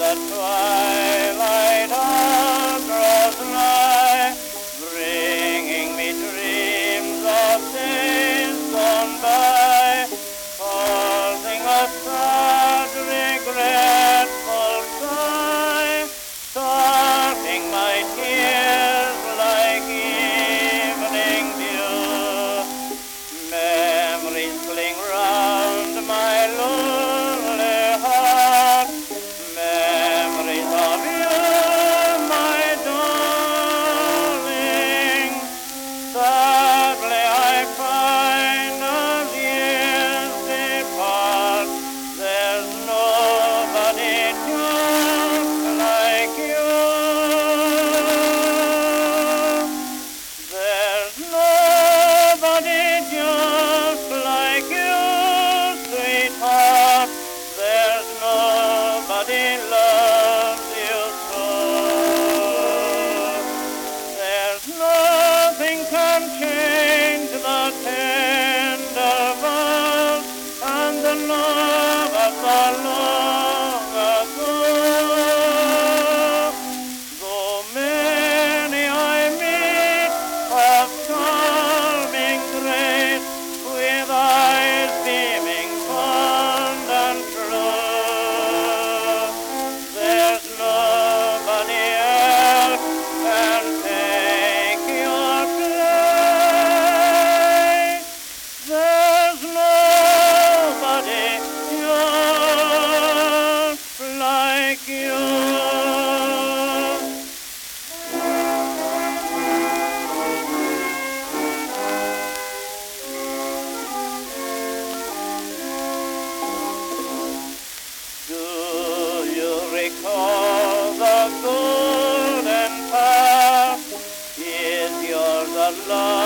the twilight hour grows nigh, bringing me dreams of days gone by, causing a sad, regretful sigh, starting my tears like evening dew. Memories cling round my lonely heart, memories of you, my darling. Sadly I find as years depart, there's nobody just like you. There's nobody just like you, sweetheart. There's nobody loves you so. There's nothing can change the tender vows and the love of the long ago. Though many I meet of charming grace, with eyes beaming fond and true, there's nobody else can take your place. There's nobody just like you. Do you recall the golden past? Is yours a love